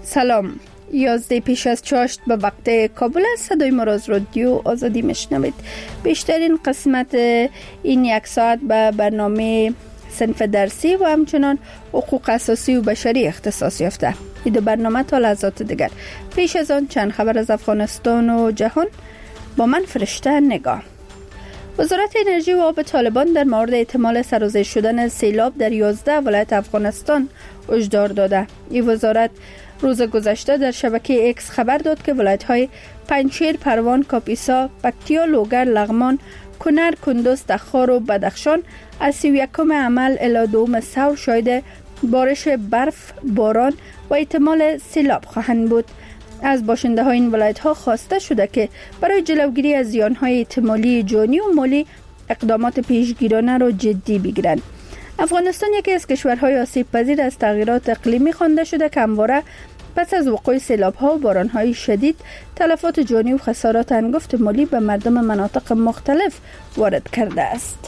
سلام. 11 پیش از چاشت به وقت کابل است. صدای ما را از رادیو آزادی میشنوید. بیشترین قسمت این یک ساعت به برنامه صنف درسی و همچنان حقوق اساسی و بشری اختصاص یافته. این دو برنامه تا لحظات دیگر. پیش از آن چند خبر از افغانستان و جهان با من فرشته نگاه. وزارت انرژی و آب طالبان در مورد احتمال سرازیر شدن سیلاب در 11 ولایت افغانستان هشدار داده. این وزارت روز گذشته در شبکه ایکس خبر داد که ولایت‌های پنجشیر، پروان، کاپیسا، پکتیا، لوگر، لغمان، کنر، کندوز، تخار و بدخشان از 31 عمل الی 2 ثور شاهد بارش برف، باران و احتمال سیلاب خواهند بود. از باشنده های این ولایت ها خواسته شده که برای جلوگیری از زیان های احتمالی جانی و مالی اقدامات پیشگیرانه را جدی بگیرند. افغانستان یکی از کشورهای آسیب پذیر از تغییرات اقلیمی خوانده شده که همواره پس از وقوع سیلاب ها و باران های شدید تلفات جانی و خسارات هنگفت مالی به مردم مناطق مختلف وارد کرده است.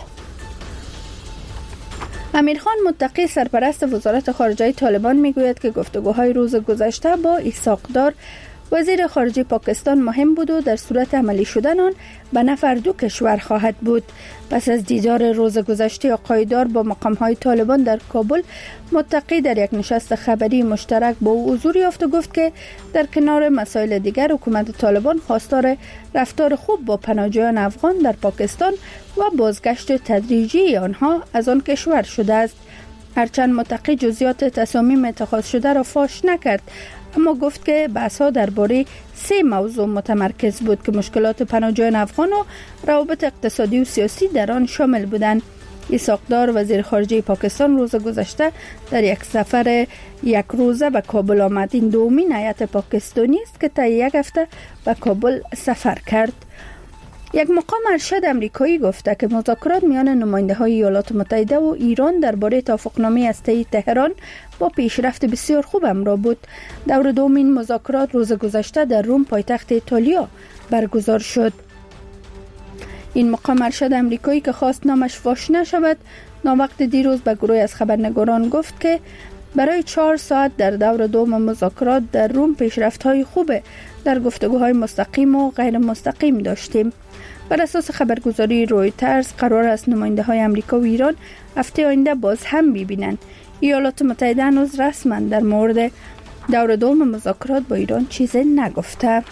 امیرخان متقی سرپرست وزارت خارجه طالبان میگوید که گفتگوهای روز گذشته با اسحاق دار وزیر خارجه پاکستان مهم بود و در صورت عملی شدن آن به نفع دو کشور خواهد بود. پس از دیدار روز گذشته آقای دار با مقام‌های طالبان در کابل، متقی در یک نشست خبری مشترک با او حضور یافت و گفت که در کنار مسائل دیگر حکومت طالبان خواستار رفتار خوب با پناهجویان افغان در پاکستان و بازگشت تدریجی آنها از آن کشور شده است. هرچند متقی جزئیات تصامیم اتخاذ شده را فاش نکرد، اما گفت که بحث‌ها درباره 3 موضوع متمرکز بود که مشکلات پناهجویان افغان و روابط اقتصادی و سیاسی در آن شامل بودند. اسحاق دار وزیر خارجه پاکستان روز گذشته در یک سفر یک روزه به کابل آمد. این دومین هیئت پاکستانی است که تا یک هفته به کابل سفر کرد. یک مقام ارشد امریکایی گفته که مذاکرات میان نماینده‌های ایالات متحده و ایران درباره توافقنامه هسته‌ای تهران با پیشرفت بسیار خوب همراه بود. دور دوم این مذاکرات روز گذشته در روم پایتخت ایتالیا برگزار شد. این مقام ارشد امریکایی که خواست نامش فاش نشود، ناوقت دیروز به گروه از خبرنگاران گفت که برای 4 ساعت در دور دوم مذاکرات در روم پیشرفت‌های خوب در گفتگوهای مستقیم و غیر مستقیم داشتیم. بر اساس خبرگزاری رویترز قرار است نماینده‌های آمریکا و ایران هفته آینده باز هم ببینند. ایالات متحده هنوز رسما در مورد دور دوم مذاکرات با ایران چیزی نگفته.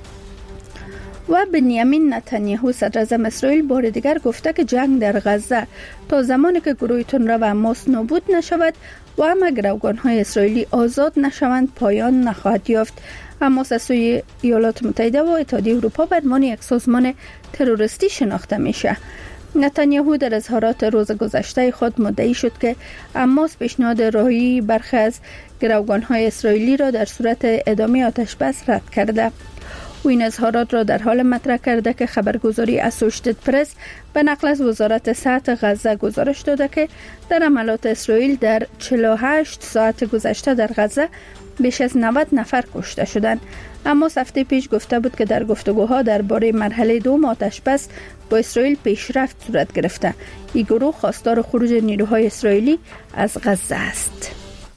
و بنیامین نتانیاهو صدر اعظم اسرائیل بار دیگر گفته که جنگ در غزه تا زمانی که گروه تندرو و حماس نابود نشود و همه گروگان‌های اسرائیلی آزاد نشوند پایان نخواهد یافت. حماس از سوی ایالات متحده و اتحادیه اروپا به عنوان یک سازمان تروریستی شناخته میشه. نتانیاهو در اظهارات روز گذشته خود مدعی شد که حماس پیشنهاد رهایی برخی از گروگان‌های اسرائیلی را در صورت ادامه آتش‌بس رد کرده. او این اظهارات را در حال مطرح کرده که خبرگزاری اسوشیتد پرس به نقل از وزارت صحت غزه گزارش داده که در حملات اسرائیل در 48 ساعت گذشته در غزه بیش از 90 نفر کشته شدند. اما هفته پیش گفته بود که در گفتگوها درباره مرحله دوم آتش‌بس با اسرائیل پیشرفت صورت گرفته. این گروه خواستار خروج نیروهای اسرائیلی از غزه است.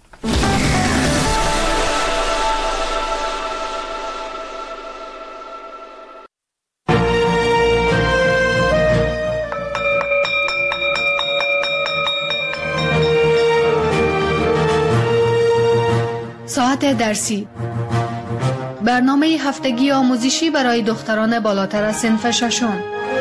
ساعت درسی، برنامه هفتگی آموزشی برای دختران بالاتر از صنف ششم.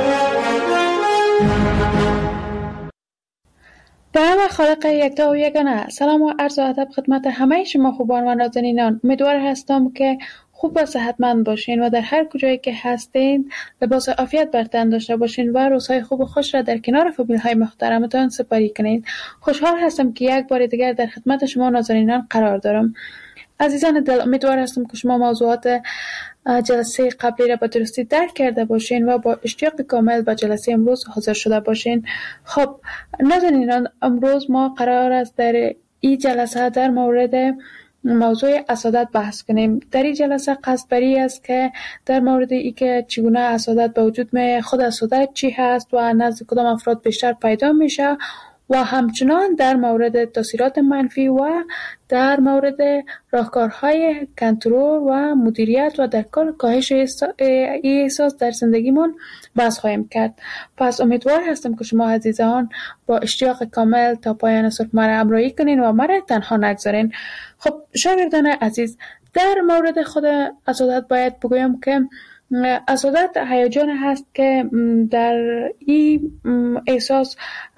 به نام خالق یکتا و یگانه. سلام و عرض ادب خدمت همه شما خوبان و نازنینان. امیدوار هستم که خوب و صحتمند باشین و در هر کجایی که هستین لباس عافیت بر تن داشته باشین و روزهای خوب و خوش را در کنار فامیل‌های محترمتان سپری کنین. خوشحال هستم که یک بار دیگر در خدمت شما نازنینان قرار دارم. عزیزان دل، امیدوار هستم که شما موضوعات جلسه قبلی را به درستی درک کرده باشین و با اشتیاق کامل به جلسه امروز حاضر شده باشین. خب نازنینان، امروز ما قرار است در این جلسه در مورد موضوع حسادت بحث کنیم. در این جلسه قصد بری است که در مورد ای که چگونه حسادت به وجود میاد، خود حسادت چی هست و نزد کدام افراد بیشتر پیدا میشه و همچنان در مورد تاثیرات منفی و در مورد راهکارهای کنترل و مدیریت و در کل کاهش احساس در زندگیمون بحث خواهیم کرد. پس امیدوار هستم که شما عزیزان با اشتیاق کامل تا پایان صبح مرا همراهی کنین و مرا تنها نگذارین. خب شاگردان عزیز، در مورد خود حسادت باید بگویم که حسادت هیجان هست که در این احساس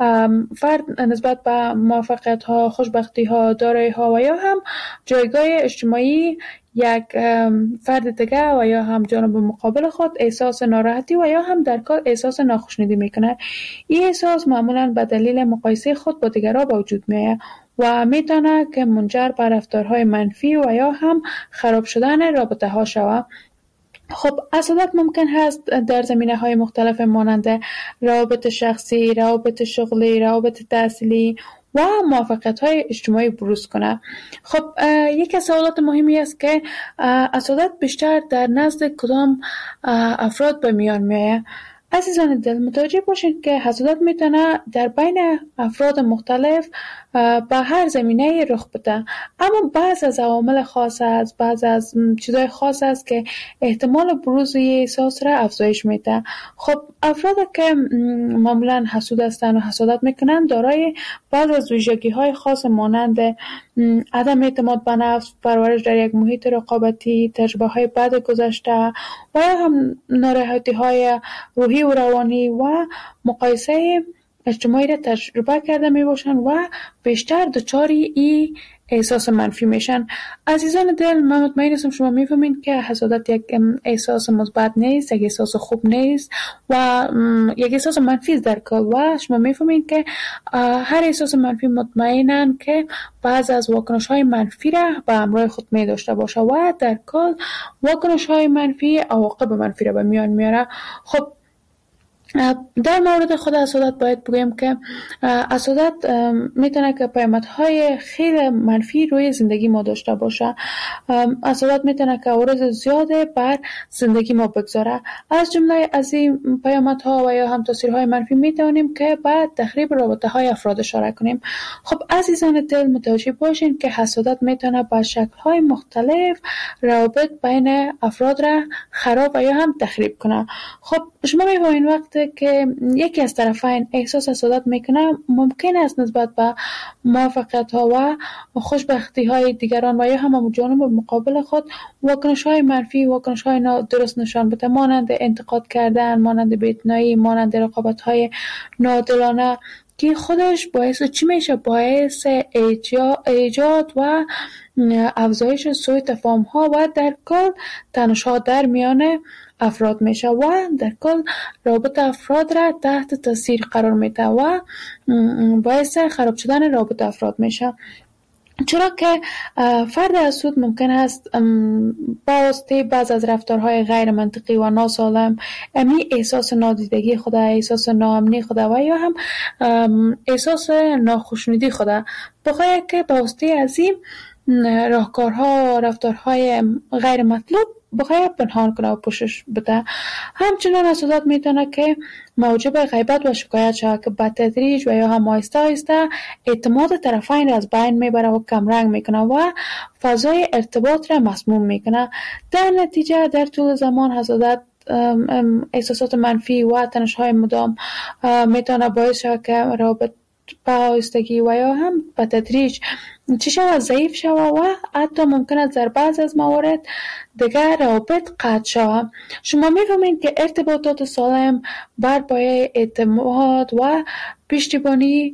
فرد نسبت به موفقیت ها، خوشبختی ها، دارایی ها و یا هم جایگاه اجتماعی یک فرد دیگه و یا هم جانب مقابل خود احساس ناراحتی و یا هم در کل احساس ناخوشنودی میکنه. این احساس معمولا به دلیل مقایسه خود با دیگران به وجود میاد و میتونه که منجر به رفتارهای منفی و یا هم خراب شدن رابطه ها شود. خب حسادت ممکن هست در زمینه‌های مختلف مانند روابط شخصی، روابط شغلی، روابط تحصیلی و موفقیت‌های اجتماعی بروز کنه. خب یکی از سوالات مهمی است که حسادت بیشتر در نزد کدام افراد به میان میاد. عزیزان دل، متوجه باشید که حسادت میتونه در بین افراد مختلف به هر زمینه رخ بده، اما بعض از عوامل خاص است، بعض از چیزای خاص است که احتمال بروز احساس را افزایش میده. خب افراد که معمولا حسود هستند و حسادت میکنند دارای بعض از ویژگی‌های خاص مانند عدم اعتماد به نفس، پرورش در یک محیط رقابتی، تجربه‌های بد گذشته و هم ناراحتی‌های روحی و روانی و مقایسه اجتماعی را تجربه کرده می باشند و بیشتر دچاری این احساس منفی میشن. عزیزان دل، من مطمئن هستم شما میفهمین که حسادت یک احساس مثبت نیست، یک احساس خوب نیست و یک احساس منفی است در کل و شما میفهمین که هر احساس منفی مطمئنن که بعض از واکنش های منفی را به همراه خود می داشته باشه و در کل واکنش های منفی عواقب منفی را به میان میاره. خب در مورد خود حسادت باید بگویم که حسادت میتونه که پیامدهای خیلی منفی روی زندگی ما داشته باشه. حسادت میتونه که عوارض زیاده بر زندگی ما بگذاره. از جمله از این پیامدها و یا هم تاثیرهای منفی میتونیم که بعد تخریب رابطه های افراد اشاره کنیم. خب عزیزان دل، متوجه باشین که حسادت میتونه با شکل‌های مختلف روابط بین افراد را خراب و یا هم تخریب کنه. خب شما می‌بینید وقتی که یکی از طرفین احساس حسادت میکنه، ممکن است نسبت به موفقیت‌ها و خوشبختی‌های دیگران و یا هم جانب مقابل خود واکنش‌های منفی، واکنش‌های نادرست نشان بده، مانند انتقاد کردن، مانند بی‌اعتنایی، مانند رقابت‌های ناعادلانه که خودش باعث چی میشه؟ باعث ایجاد و افزایش سوء تفاهم‌ها و در کل تنش‌ها در میان افراد میشه و در کل رابطه افراد را تحت تاثیر قرار میده و باعث خراب شدن رابطه افراد میشه. چرا که فرد حسود ممکن است با واسطه بعض از رفتارهای غیر منطقی و ناسالم احساس نادیدگی خود، احساس ناامنی خود و یا هم احساس ناخوشنودی خود بخواهد که با واسطه از این راهکارها و رفتارهای غیر مطلوب بخواهد پنهان کنه و پوشش بده. همچنان حسادت میتونه که موجب غیبت و شکایت شود که به تدریج و یا هم آهسته آهسته اعتماد طرفین را از بین میبره و کمرنگ میکنه و فضای ارتباط را مسموم میکنه. در نتیجه در طول زمان حسادت احساسات منفی و تنش‌های مدام میتونه باعث شود که روابط به آهستگی و یا هم به تدریج چی شود؟ ضعیف شود و حتی ممکن است در بعض از موارد دیگر روابط قطع شود. شما می‌فهمید که ارتباطات سالم بر پایه اعتماد و پشتیبانی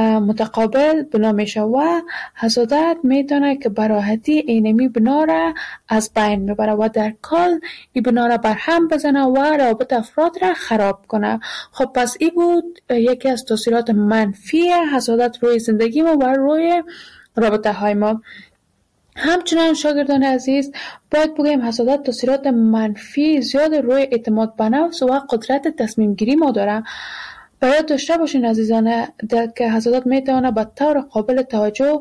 متقابل بنا میشه و حسادت میتونه که به راحتی اینمی بنا را از بین میبره و در کل این بنا را برهم بزنه و روابط افراد را خراب کنه. خب پس این بود یکی از تاثیرات منفی حسادت روی زندگی ما و روی رابطه های ما. همچنان شاگردان عزیز باید بگویم حسادت تاثیرات منفی زیاد روی اعتماد به نفس و قدرت تصمیم گیری ما داره. باید داشته باشین عزیزان که حسادت میتونه به طور قابل توجه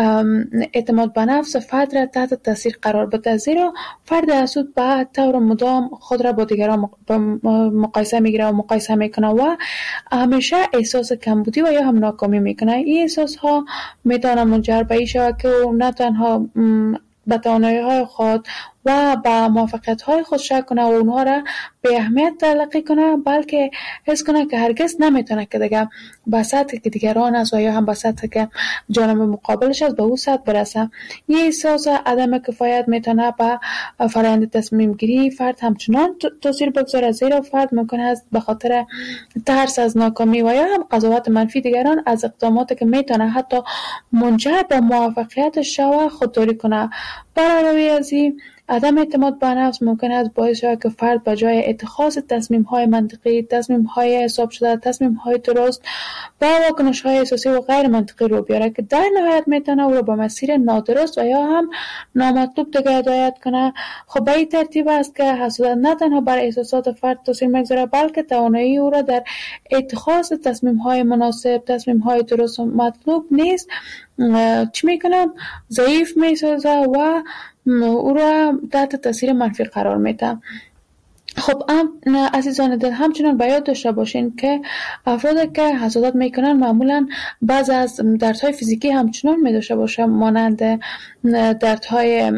اعتماد به نفس فرد را تحت تاثیر قرار بده، زیرا فرد حسود به طور مدام خود را با دیگران مقایسه میگیره و مقایسه میکنه و همیشه احساس کمبودی و یا هم ناکامی میکنه. این احساس ها میتونه منجر به این شود که نه تنها به توانایی‌های خود و به موفقیت‌های خود شک کنه و اونها را به اهمیت تلقی کنه، بلکه حس کنه که هرگز نمیتونه که دیگه به سطحی که دیگران است و یا هم به سطحی که جانب مقابلش است به اون سطح برسه. این احساس عدم کفایت میتونه به فرآیند تصمیم گیری فرد همچنان تاثیر بگذاره، زیرا فرد ممکن است به خاطر ترس از ناکامی و یا هم قضاوت منفی دیگران از اقداماتی که میتونه حتی منجر به موفقیتش شود خودداری کنه. برای از این عدم اعتماد به نفس ممکن است باعث شود که فرد به جای اتخاذ تصمیم‌های منطقی، تصمیم‌های حساب شده، تصمیم‌های درست با واکنش‌های احساسی و غیر منطقی رو بیاره که در نهایت میتونه او را به مسیر نادرست و یا هم نامطلوب دیگه هدایت کنه. خب به این ترتیب است که حسادت نه تنها بر احساسات فرد تاثیر میگذاره، بلکه توانایی او را در اتخاذ تصمیم‌های مناسب، تصمیم‌های درست و مطلوب نیست چی میکنه؟ ضعیف میسازه و او را تحت تاثیر منفی قرار میده. خب عزیزان دل، همچنان باید داشته باشین که افرادی که حسادت میکنن معمولا بعض از دردهای فیزیکی همچنان میداشته باشه، مانند دردهای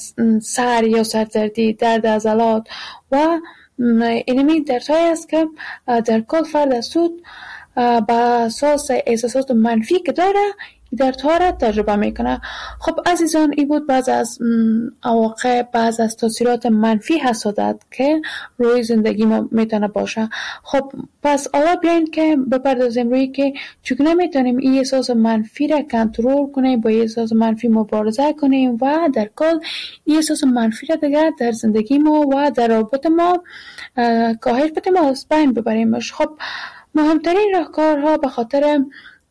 سر یا سردردی، درد عضلات و اینمی دردهایی است که در کل فرد حسود به اساس احساسات منفی که داره دردها را تجربه میکنه. خب عزیزان، این بود بعض از عواقب، بعض از تاثیرات منفی حسادت که روی زندگی ما میتونه باشه. خب پس حالا بیاین که بپردازیم روی که چگونه میتونیم این احساس منفی را کنترل کنیم، با این احساس منفی مبارزه کنیم و در کل این احساس منفی را دیگر در زندگی ما و در رابط ما کاهش بدیم و از بین ببریمش. خب مهمترین راهکارها به خاطر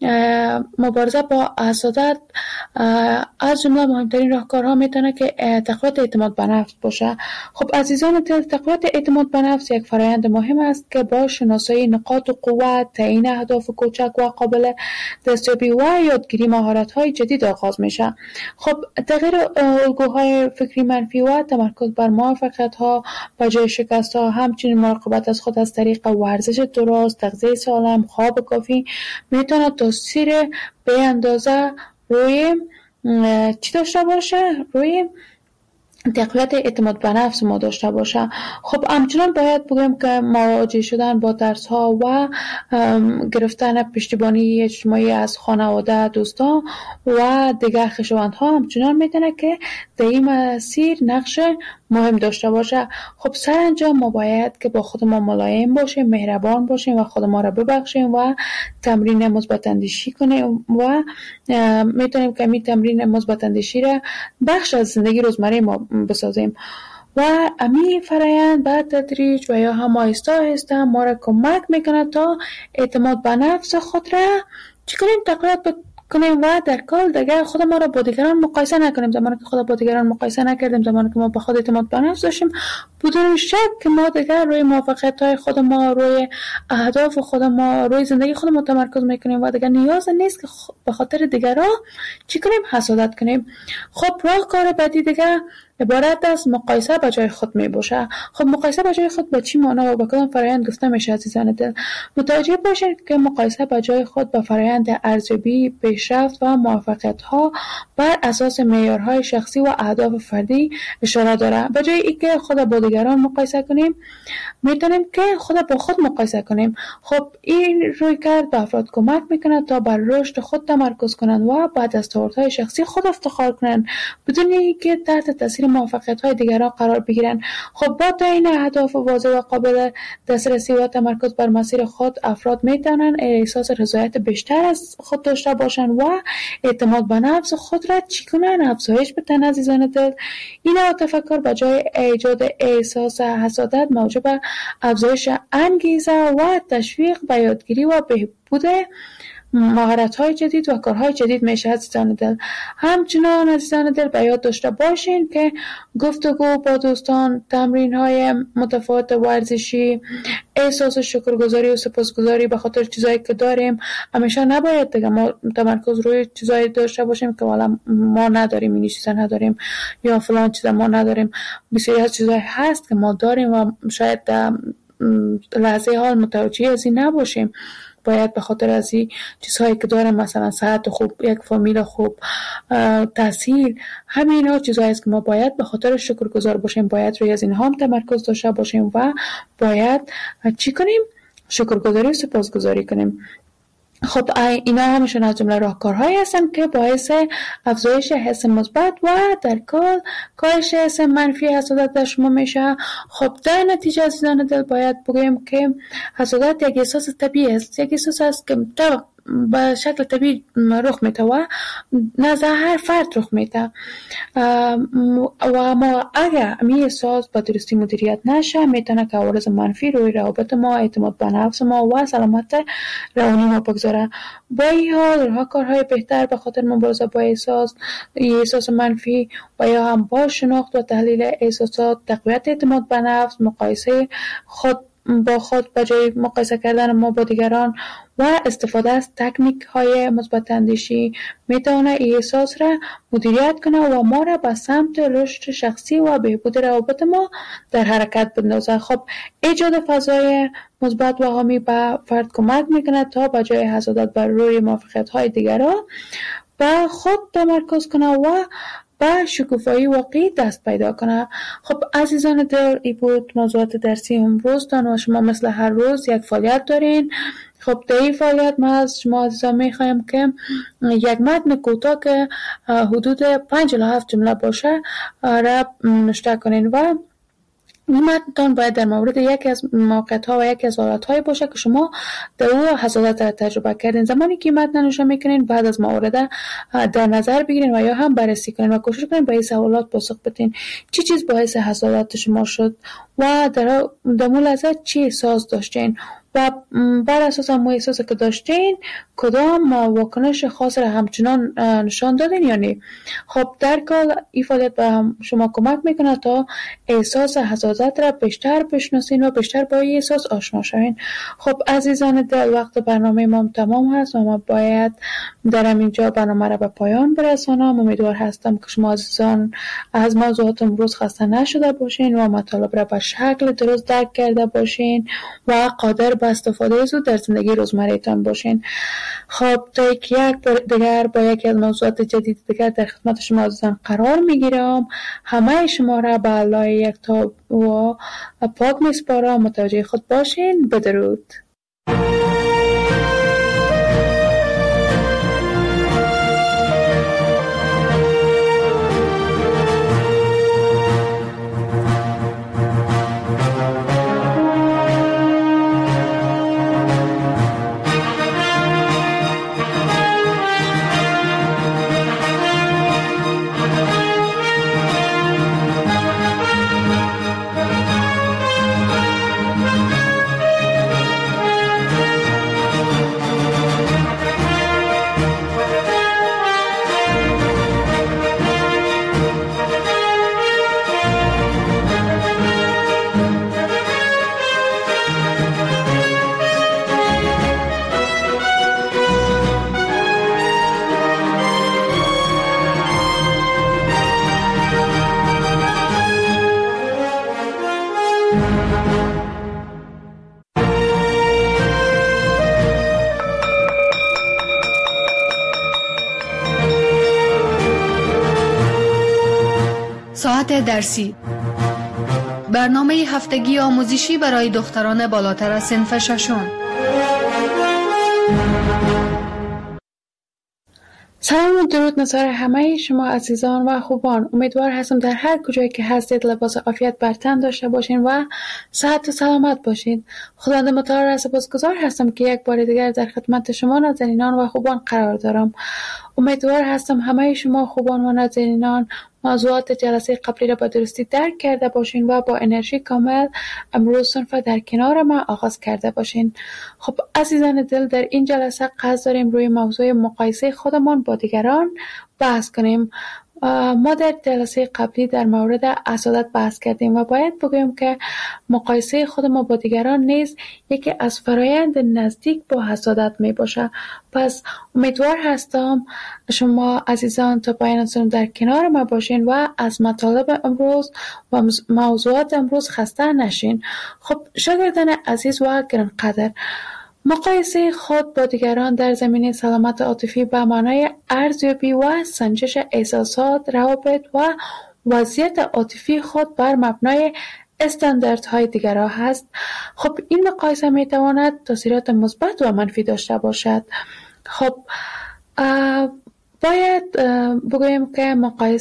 مبارزه با حسادت از جمله مهمترین راهکارها میتونه که تقویت اعتماد به نفس باشه. خب عزیزان دل، تقویت اعتماد به نفس یک فرآیند مهم است که با شناسایی نقاط قوت، تعیین اهداف کوچک و قابل دستیابی و یادگیری مهارت‌های جدید آغاز میشه. خب تغییر الگوهای فکری منفی و تمرکز بر موفقیت‌ها به جای شکست‌ها، همچنین مراقبت از خود از طریق ورزش درست، تغذیه سالم، خواب کافی میتونه تاثیر به اندازه روی چی داشته باشه؟ روی تقویت اعتماد به نفس ما داشته باشه. خب همچنان باید بگیم که مواجه شدن با ترس‌ها و گرفتن پشتیبانی اجتماعی از خانواده، دوستان و دیگر خویشاوندها همچنان میتونه که در این مسیر نقش مهم داشته باشه. خب سرانجام ما باید که با خود ما ملایم باشیم، مهربان باشیم و خود ما را ببخشیم و تمرین مثبت اندیشی کنیم و میتونیم که این تمرین مثبت اندیشی را بخش از زندگی روزمره ما بسازیم و امی فرآیند به تدریج و یا هم آهسته آهسته ما را کمک میکنه تا اعتماد به نفس خود را چی کنیم؟ تقویت کنیم و در کل دیگه خود ما را با دیگران مقایسه نکنیم. زمانی که خود با دیگران مقایسه نکردیم، زمانی که ما با خود اعتماد به نفس داشتیم، بدون شک که ما دیگه روی موفقیت‌های خود ما، روی اهداف خود ما، روی زندگی خود ما تمرکز میکنیم و دیگه نیاز نیست که به خاطر دیگران چی کنیم؟ حسادت کنیم. خب راهکار بعدی دیگه عبارت از مقایسه با جای خود می باشه. خب مقایسه با جای خود به چی معنا و با کدام فرآیند گفته میشه عزیزان دل؟ متوجه باشید که مقایسه با جای خود با فرآیند ارزیابی، پیشرفت و موفقیت ها بر اساس معیارهای شخصی و اهداف فردی اشاره داره. به جای اینکه خود با دیگران مقایسه کنیم، میتونیم که خود با خود مقایسه کنیم. خب این رویکرد به افراد کمک میکنه تا بر رشد خود تمرکز کنند و بعد از دستاوردهای شخصی خود افتخار کنند بدون اینکه تحت تاثیر موفقیت‌های دیگران قرار بگیرند. خب با تعیین اهداف واضح و قابل دسترسی و تمرکز بر مسیر خود، افراد میتونن احساس رضایت بیشتر از خود داشته باشند و اعتماد به نفس خود را چی کنن؟ افزایش بدن عزیزان دل. این تفکر به جای ایجاد احساس حسادت موجب افزایش انگیزه و تشویق به یادگیری و بهبود مهارت‌های جدید و کارهای جدید میشه. عزیزان دل، همچنان عزیزان دل به یاد داشته باشین که گفتگو با دوستان، تمرین‌های متفاوت ورزشی، احساس شکرگزاری و سپاسگزاری به خاطر چیزایی که داریم. همیشه نباید دیگه ما تمرکز روی چیزایی داشته باشیم که والا ما نداریم، این چیزا نداریم یا فلان چیزا ما نداریم. بسیاری از چیزایی هست که ما داریم و شاید لحظه حال متوجه از این نباشیم. باید به خاطر از این چیزهایی که داریم، مثلا صحت خوب، یک فامیل خوب، تحصیل، همین ها چیزهایی است که ما باید به خاطر شکرگزار باشیم. باید روی از اینها هم تمرکز داشته باشیم و باید چی کنیم؟ شکرگزاری و سپاسگزاری کنیم. خب اینا همشون از جمله راهکارهایی هستن که باعث افزایش حس مثبت و در کل کاهش حس منفی حسادت در شما میشه. خب در نتیجه عزیزان دل باید بگویم که حسادت یک احساس طبیعی است، یک احساس است که به شکل طبیعی رخ میده و نزد هر فرد رخ میده و ما اگر این احساس با درستی مدیریت نشه میتونه که عوارض منفی روی روابط ما، اعتماد به نفس ما و سلامت روانی ما بگذاره. با این حال راه کارهای بهتر به خاطر مبارزه با احساس منفی و یا هم با شناخت و تحلیل احساسات، تقویت اعتماد به نفس، مقایسه خود با خود به جای مقایسه کردن ما با دیگران و استفاده از تکنیک های مثبت اندیشی میتونه این احساس را مدیریت کنه و ما را به سمت رشد شخصی و بهبود روابط ما در حرکت بندازه. خب ایجاد فضای مثبت و حامی به فرد کمک میکنه تا به جای حسادت بر روی موافقت های دیگران به خود تمرکز کنه و به شکوفایی واقعی دست پیدا کنه. خب عزیزان دل، این بود موضوعات درسی امروزتان و شما مثل هر روز یک فعالیت دارین. خب در این فعالیت ما از شما عزیزان میخوایم که یک متن کوتاه که حدود 5 الی 7 جمله باشه را نوشته کنین و این متن باید در مورد یکی از موقعیت‌ها و یکی از حالت‌های باشه که شما در او حسادت را تجربه کردین. زمانی که متن نوشته میکنین بعد از مورد در نظر بگیرین و یا هم بررسی کنین و کوشش کنین به این سوالات پاسخ بدین. چی چیز باعث حسادت شما شد و در اون لحظه چی احساس داشتین و بر اساس همون احساسی که داشتین کدام واکنش خاص را همچنان نشان دادین یا نه. خب در کل این فعالیت به شما کمک میکنه تا احساس حسادت را بیشتر بشناسین و بیشتر با این احساس آشنا شوین. خب عزیزان دل، وقت برنامه ما تمام هست و ما باید در اینجا برنامه را به پایان برسانم. امیدوار هستم که شما عزیزان از موضوعات امروز خسته نشده باشین و مطالب را به شکل درست درک کرده باشین و قادر به استفاده زود در زندگی روزمره‌تان باشین. خب تا یک دیگر با یکی از موضوعات جدید دیگر در خدمت شما عزیزان قرار میگیرم. همه شما را به الله یکتا و پاک میسپارم. متوجه خود باشین. بدرود. ساعت درسی، برنامه هفتگی آموزشی برای دختران بالاتر از صنف ششم. سلام و درود نثار همه شما عزیزان و خوبان. امیدوار هستم در هر کجایی که هستید لباس عافیت بر تن داشته باشین و صحت و سلامت باشین. خداوند متعال را سپاسگزار هستم که یک بار دیگر در خدمت شما نازنینان و خوبان قرار دارم. امیدوار هستم همه شما خوبان و نازنینان موضوعات جلسه قبلی را به درستی درک کرده باشین و با انرژی کامل امروز صنف در کنار ما آغاز کرده باشین. خب عزیزان دل، در این جلسه قصد داریم روی موضوع مقایسه خودمان با دیگران بحث کنیم. ما در جلسه قبلی در مورد حسادت بحث کردیم و باید بگویم که مقایسه خود ما با دیگران نیز یکی از فرایند نزدیک با حسادت می باشه. پس امیدوار هستم شما عزیزان تا پایان سنم در کنار ما باشین و از مطالب امروز و موضوعات امروز خسته نشین. خب شاگردان عزیز و گرانقدر، مقایسه خود با دیگران در زمینه سلامت عاطفی به معنای ارزیابی و سنجش احساسات، روابط و وضعیت عاطفی خود بر مبنای استانداردهای دیگران هست. خب این مقایسه می تواند تاثیرات مثبت و منفی داشته باشد. خب باید بگوییم که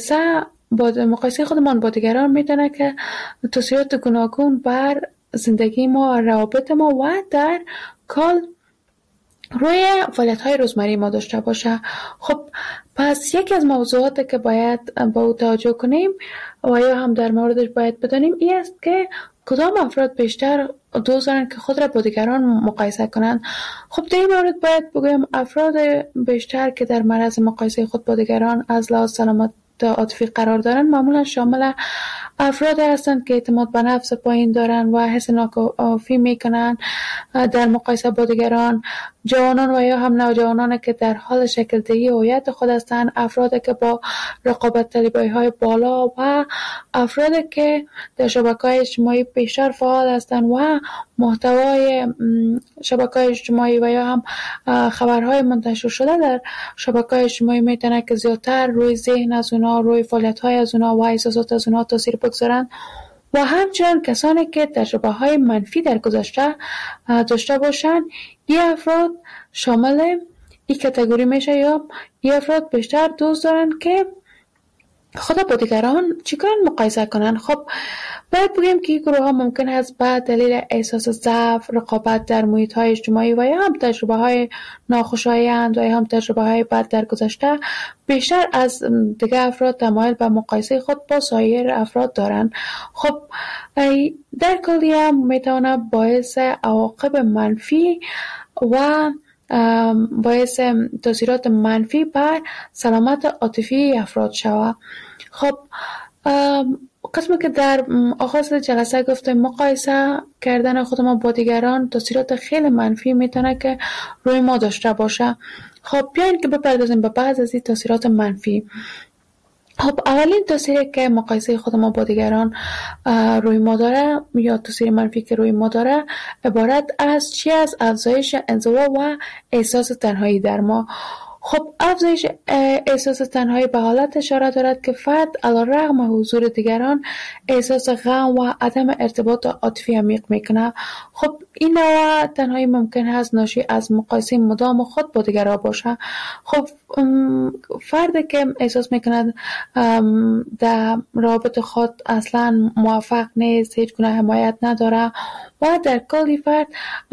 مقایسه خودمان با دیگران می تواند که تاثیرات گوناگون بر زندگی ما و روابط ما و در کل روی فعالیت‌های روزمره ما داشته باشه. خب پس یکی از موضوعاتی که باید با او توجه کنیم و یا هم در موردش باید بدانیم این است که کدام افراد بیشتر دوست دارند که خود را با دیگران مقایسه کنند. خب در این مورد باید بگویم افراد بیشتر که در معرض مقایسه خود با دیگران از لحاظ سلامت عاطفی قرار دارند معمولا شامل افراد هستند که اعتماد به نفس پایین دارند و حس ناکافی میکنند در مقایسه با دیگران. جوانان و یا هم نوجوانان که در حال شکل دهی هویت خود هستند، افرادی که با رقابت طلبی‌های بالا و افرادی که در شبکه‌های اجتماعی بیشتر فعال هستند و محتوای شبکه‌های اجتماعی و یا هم خبرهای منتشر شده در شبکه‌های اجتماعی میتونه که زیادتر روی ذهن از اونا، روی فعالیت‌های از اونا و احساسات از اونا تاثیر بگذارن و همچنین کسانی که تجربه‌های منفی در گذشته داشته باشند. این افراد شامل این کاتگوری میشه یا این افراد بیشتر دوست دارن که خود با دیگران چیکار مقایسه کنن. خب باید بگیم که این گروه ها ممکن است به دلیل احساس ضعف، رقابت در محیط های اجتماعی و یا هم تجربه های ناخوشایند و یا هم تجربه های بد در گذشته بیشتر از دیگر افراد تمایل به مقایسه خود با سایر افراد دارند. خب در کلی هم میتونه باعث عواقب منفی و باعث تاثیرات منفی بر سلامت عاطفی افراد شود. خب قسمی که در آغاز جلسه گفتم مقایسه کردن خود ما با دیگران تاثیرات خیلی منفی میتونه که روی ما داشته باشه. خب بیاین که بپردازیم به بعض از این تاثیرات منفی. خب اولین تاثیری که مقایسه خود ما با دیگران روی ما داره یا تاثیر منفی که روی ما داره عبارت از از افزایش انزوا و احساس تنهایی در ما. خب افزایش احساس تنهایی به حالت اشاره دارد که فرد علیرغم حضور دیگران احساس غم و عدم ارتباط عاطفی عمیق میکنه. خب این نوع تنهایی ممکن است ناشی از مقایسه مدام خود با دیگران باشه. خب فردی که احساس میکنه در رابطه خود اصلا موفق نیست، هیچ گونه حمایت نداره و در کلی فرد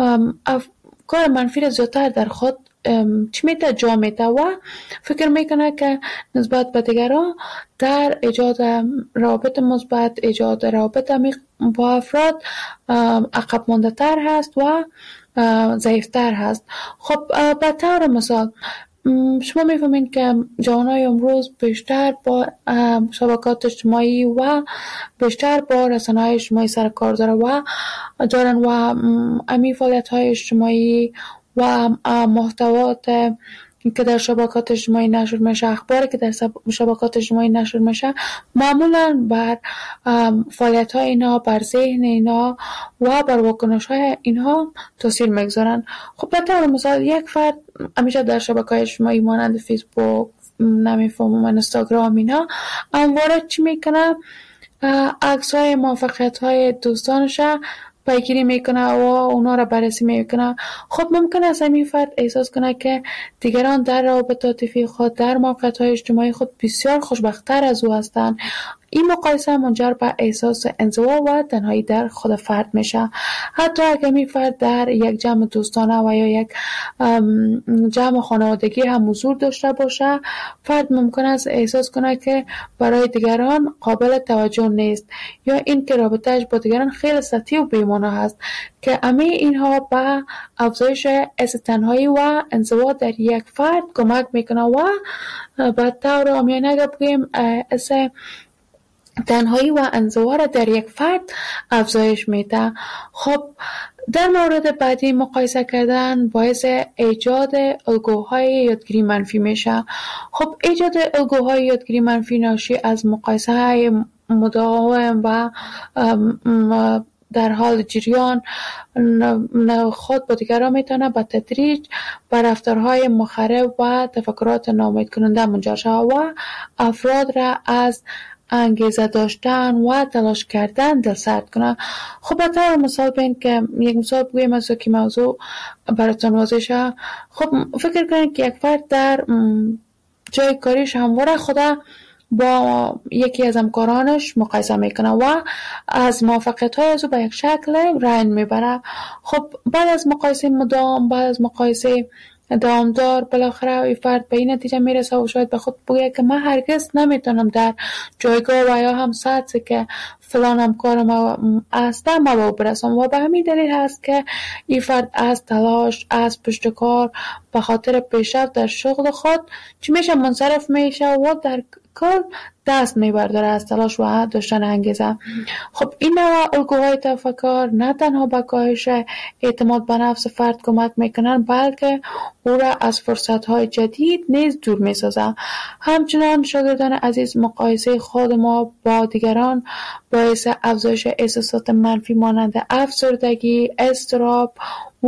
کار منفی را زیادتر در خود چی میته جا میته و فکر میکنه که نسبت به دیگران در ایجاد روابط مثبت، ایجاد روابط عمیق با افراد عقب مانده تر هست و ضعیفتر هست. خب به طور مثال شما میفهمین که جوانای امروز بیشتر با شبکات اجتماعی و بیشتر با رسانه‌های اجتماعی سر کار دارن و امی فعالیت‌های اجتماعی و محتوات که در شبکات اجتماعی نشر میشه، اخباری که در شبکات اجتماعی نشر میشه معمولا بر فعالیت‌های اینا، بر ذهن اینا و بر واکنش‌های اینها تاثیر میگذارن. خب به طور مثال یک فرد همیشه در شبکه‌های اجتماعی مانند فیسبوک، نمیفهمم اینستاگرام اینا همواره چی میکنه؟ عکس‌های موفقیت‌های دوستانش پیگیری میکنه و اونا را بررسی میکنه. خب ممکن است این فرد احساس کنه که دیگران در روابط عاطفی خود، در موقعیت‌های اجتماعی خود بسیار خوشبخت‌تر از او هستند. این مقایسه منجر به احساس انزوا و تنهایی در خود فرد میشه. حتی اگر می فرد در یک جمع دوستانه و یا یک جمع خانوادگی هم حضور داشته باشه، فرد ممکن است احساس کنه که برای دیگران قابل توجه نیست یا این که رابطهش با دیگران خیلی سطحی و بی‌معنی است که همه اینها به افزایش احساس تنهایی و انزوا در یک فرد کمک میکنه و به طور عامیانه اگر بگوییم احساس تنهایی و انزوا را در یک فرد افزایش میده. خب در مورد بعدی مقایسه کردن باعث ایجاد الگوهای یادگیری منفی میشه. خب ایجاد الگوهای یادگیری منفی ناشی از مقایسه های مداوم و در حال جریان خود با دیگران میتونه به تدریج به رفتارهای مخرب و تفکرات ناامید کننده منجر شود و افراد را از انگیزه داشتن و تلاش کردن دلسرد کنه. خب به طور مثال بین که یک مثال بگویم از که موضوع براتون واضح شه. خب فکر کنید که یک فرد در جای کاریش همواره خدا با یکی از همکارانش مقایسه میکنه و از موفقیت‌های از او به یک شکل رنج میبره. خب بعد از مقایسه مدام، بعد از مقایسه دوامدار، بالاخره این فرد به این نتیجه میرسه و شاید به خود بگه که من هرگز نمیتونم در جایگاه و یا هم سطحی که فلان همکارم هستم ما به برسم و به همین دلیل هست که این فرد از تلاش، از پشت کار به خاطر پیشرفت در شغل خود چی میشه منصرف میشه و در کل دست میبرداره از تلاش و داشتن انگیزه. خب این نوع الگوهای تفکر نه تنها به کاهش اعتماد به نفس فرد کمک میکنن بلکه او را از فرصتهای جدید نیز دور میسازه. همچنان شاگردان عزیز مقایسه خود ما با دیگران باعث افزایش احساسات منفی مانند افسردگی، اضطراب و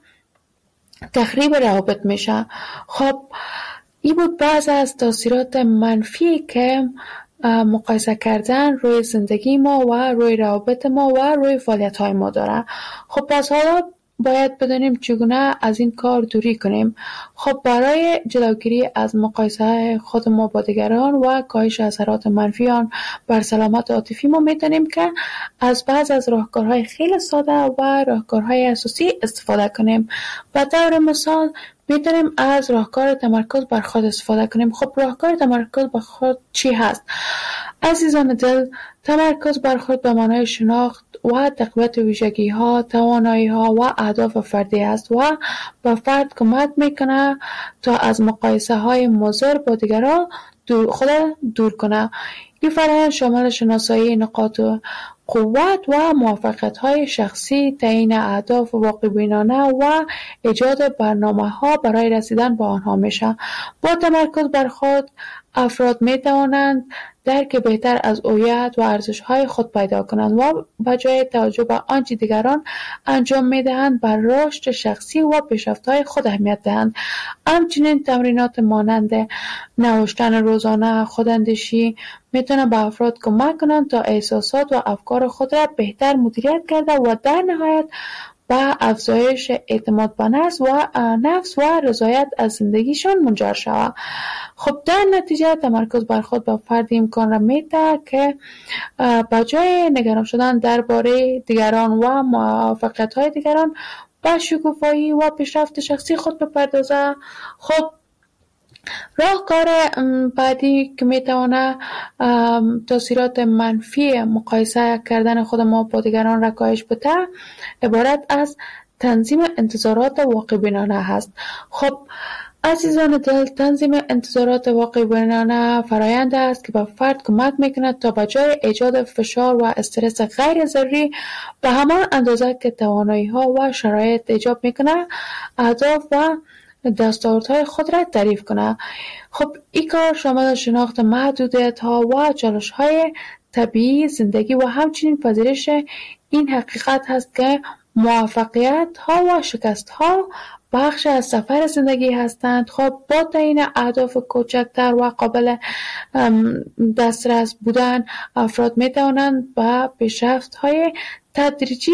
تخریب روابط میشه. خب این بود بعض از تاثیرات منفی که مقایسه کردن روی زندگی ما و روی روابط ما و روی فعالیت های ما داره. خب پس حالا باید بدانیم چگونه از این کار دوری کنیم. خب برای جلوگیری از مقایسه خود ما با دیگران و کاهش اثرات منفی آن بر سلامت عاطفی ما میتونیم که از بعض از راهکارهای خیلی ساده و راهکارهای اساسی استفاده کنیم. به طور مثال میتونیم از راهکار تمرکز بر خود استفاده کنیم. خب راهکار تمرکز بر خود چی هست؟ عزیزان دل، تمرکز بر خود به معنای شناخت و تقویت ویژگی‌ها، توانایی‌ها و اهداف فردی است و به فرد کمک میکنه تا از مقایسه‌های مضر با دیگران خود دور کنه. این فرآیند شامل شناسایی نقاط قوت و موفقیت‌های شخصی، تعیین اهداف واقع‌بینانه و ایجاد برنامه‌ها برای رسیدن به آنها میشه. با تمرکز بر خود افراد می‌توانند درک بهتر از هویت و ارزش‌های خود پیدا کنند و به جای توجه به آنچه دیگران انجام می‌دهند بر رشد شخصی و پیشرفت‌های خود اهمیت دهند. همچنین تمرینات مانند نوشتن روزانه، خوداندیشی میتونه به افراد کمک کنند تا احساسات و افکار خود را بهتر مدیریت کرده و در نهایت به افزایش اعتماد به نفس و رضایت از زندگیشان منجر شود. خب در نتیجه تمرکز بر خود به فرد امکان را میده که به جای نگران شدن درباره دیگران و موفقیت‌های دیگران به شکوفایی و پیشرفت شخصی خود بپردازه. خب راهکار بعدی که میتونه تاثیرات منفی مقایسه کردن خود ما با دیگران را کاهش بده عبارت از تنظیم انتظارات واقع بینانه هست. خب عزیزان دل، تنظیم انتظارات واقع بینانه فرآیند است که به فرد کمک میکنه تا به جای ایجاد فشار و استرس غیر ضروری به همان اندازه که توانایی‌ها و شرایط ایجاب میکنه اهداف و دستاوردهای خود را تعریف کنه. خب این کار شامل شناخت محدودیت‌ها و چالش‌های طبیعی زندگی و همچنین پذیرش این حقیقت هست که موفقیت‌ها و شکست‌ها بخش از سفر زندگی هستند. خب با تعیین اهداف کوچکتر و قابل دسترس بودن افراد می‌توانند به پیشرفت‌های تدریجی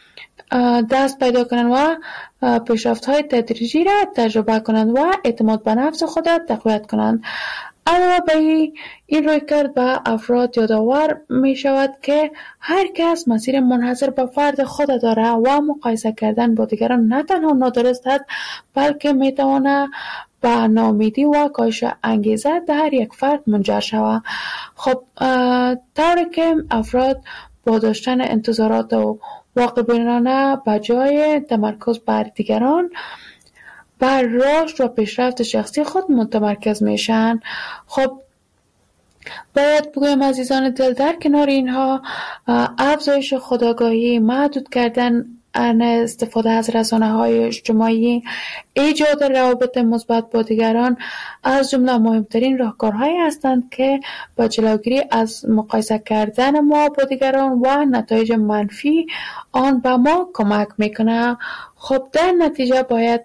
دست پیدا کنند و پیشرفت‌های تدریجی را تجربه کنند و اعتماد به نفس خود را تقویت کنند. علاوه بر این رویکرد به افراد یادآور می شود که هر کس مسیر منحصر به فرد خود دارد و مقایسه کردن با دیگران نه تنها نادرست است بلکه می تواند به ناامیدی و کاهش انگیزه در هر یک فرد منجر شود. خب طوری که افراد با داشتن انتظارات و واقع‌بینانه به جای تمرکز بر دیگران بر رشد و پیشرفت شخصی خود متمرکز میشن. خب باید بگویم عزیزان دل، در کنار اینها افزایش خودآگاهی، محدود کردن استفاده از رسانه‌های اجتماعی، ایجاد روابط مثبت با دیگران از جمله مهمترین راهکارهایی هستند که با جلوگیری از مقایسه کردن ما با دیگران و نتایج منفی آن به ما کمک میکنه. خب در نتیجه باید